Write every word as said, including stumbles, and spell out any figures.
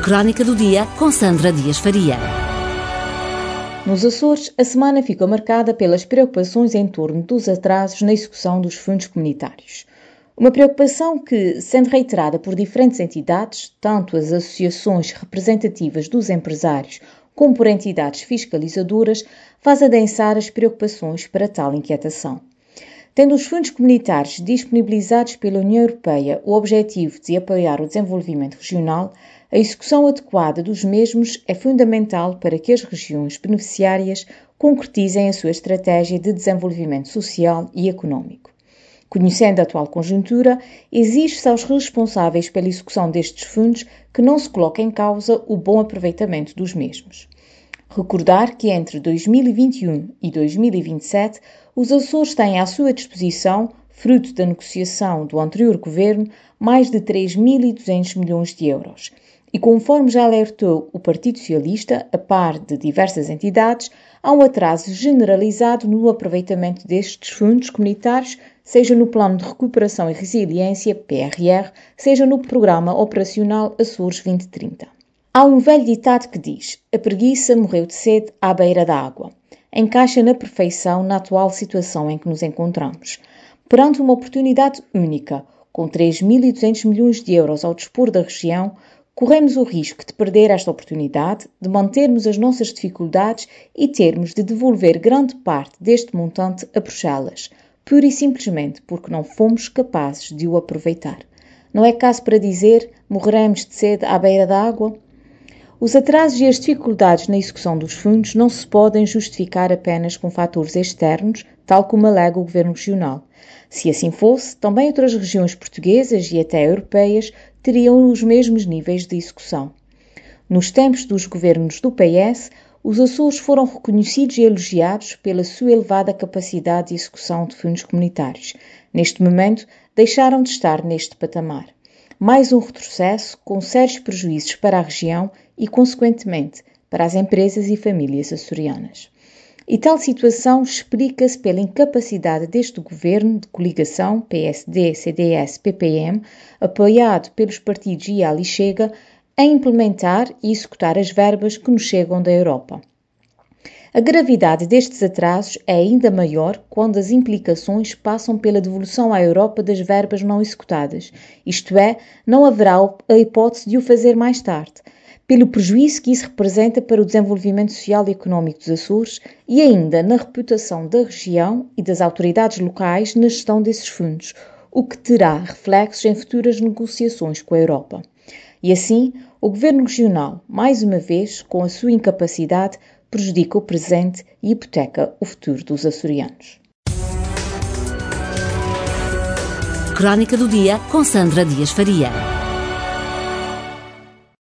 Crónica do Dia com Sandra Dias Faria. Nos Açores, a semana ficou marcada pelas preocupações em torno dos atrasos na execução dos fundos comunitários. Uma preocupação que, sendo reiterada por diferentes entidades, tanto as associações representativas dos empresários como por entidades fiscalizadoras, faz adensar as preocupações para tal inquietação. Tendo os fundos comunitários disponibilizados pela União Europeia o objetivo de apoiar o desenvolvimento regional, a execução adequada dos mesmos é fundamental para que as regiões beneficiárias concretizem a sua estratégia de desenvolvimento social e económico. Conhecendo a atual conjuntura, exige-se aos responsáveis pela execução destes fundos que não se coloque em causa o bom aproveitamento dos mesmos. Recordar que entre dois mil e vinte e um e dois mil e vinte e sete, os Açores têm à sua disposição, fruto da negociação do anterior governo, mais de três mil e duzentos milhões de euros. E conforme já alertou o Partido Socialista, a par de diversas entidades, há um atraso generalizado no aproveitamento destes fundos comunitários, seja no Plano de Recuperação e Resiliência, P R R, seja no Programa Operacional Açores vinte trinta. Há um velho ditado que diz: a preguiça morreu de sede à beira da água. Encaixa na perfeição na atual situação em que nos encontramos. Perante uma oportunidade única, com três mil e duzentos milhões de euros ao dispor da região, corremos o risco de perder esta oportunidade, de mantermos as nossas dificuldades e termos de devolver grande parte deste montante a Bruxelas, pura e simplesmente porque não fomos capazes de o aproveitar. Não é caso para dizer, morreremos de sede à beira da água? Os atrasos e as dificuldades na execução dos fundos não se podem justificar apenas com fatores externos, tal como alega o Governo Regional. Se assim fosse, também outras regiões portuguesas e até europeias teriam os mesmos níveis de execução. Nos tempos dos governos do P S, os Açores foram reconhecidos e elogiados pela sua elevada capacidade de execução de fundos comunitários. Neste momento, deixaram de estar neste patamar. Mais um retrocesso com sérios prejuízos para a região e, consequentemente, para as empresas e famílias açorianas. E tal situação explica-se pela incapacidade deste governo de coligação P S D, C D S, P P M, apoiado pelos partidos I A L e Chega, em implementar e executar as verbas que nos chegam da Europa. A gravidade destes atrasos é ainda maior quando as implicações passam pela devolução à Europa das verbas não executadas, isto é, não haverá a hipótese de o fazer mais tarde, pelo prejuízo que isso representa para o desenvolvimento social e económico dos Açores e ainda na reputação da região e das autoridades locais na gestão desses fundos, o que terá reflexos em futuras negociações com a Europa. E assim, o Governo Regional, mais uma vez, com a sua incapacidade, prejudica o presente e hipoteca o futuro dos açorianos. Crónica do Dia com Sandra Dias Faria.